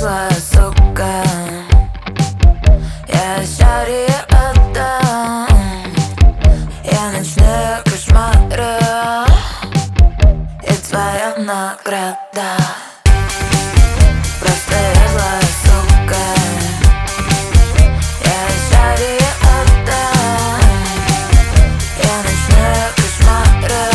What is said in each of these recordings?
злая сука. Я счастье отдам. Я ночные кошмары и твоя награда. Просто я злая сука. Я счастье отдам. Я ночные кошмары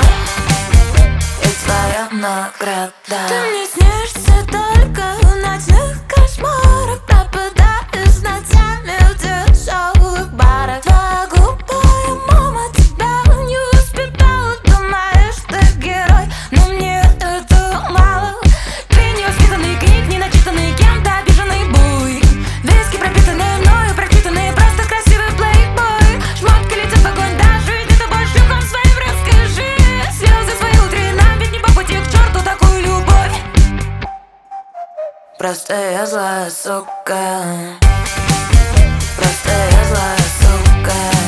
и твоя награда. Ты мне снишься только в ночных кошмарах. Пропадаешь ночами в дешевых барах. Твоя глупая мама тебя не воспитала. Думаешь, ты герой, но мне этого мало. Ты невоспитанный книг, не начитанный кем-то, обиженный буй. Виски пропитанные мною, прочитанные, просто красивый плейбой. Шмотки летят в огонь, даже где-то больше шлюхом своим расскажи. Слезы свои утри, нам ведь не по пути к черту такую любовь. Просто я злая сука. Просто я злая сука.